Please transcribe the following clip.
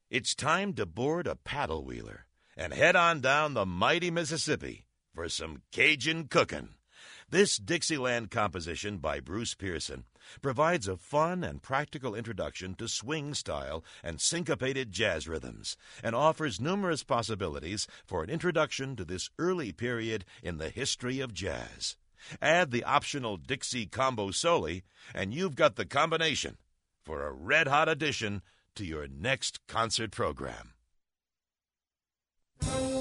It's time to board a paddle wheeler and head on down the mighty Mississippi for some Cajun cooking. This Dixieland composition by Bruce Pearson provides a fun and practical introduction to swing style and syncopated jazz rhythms and offers numerous possibilities for an introduction to this early period in the history of jazz. Add the optional Dixie Combo Soli, and you've got the combination for a red-hot addition to your next concert program.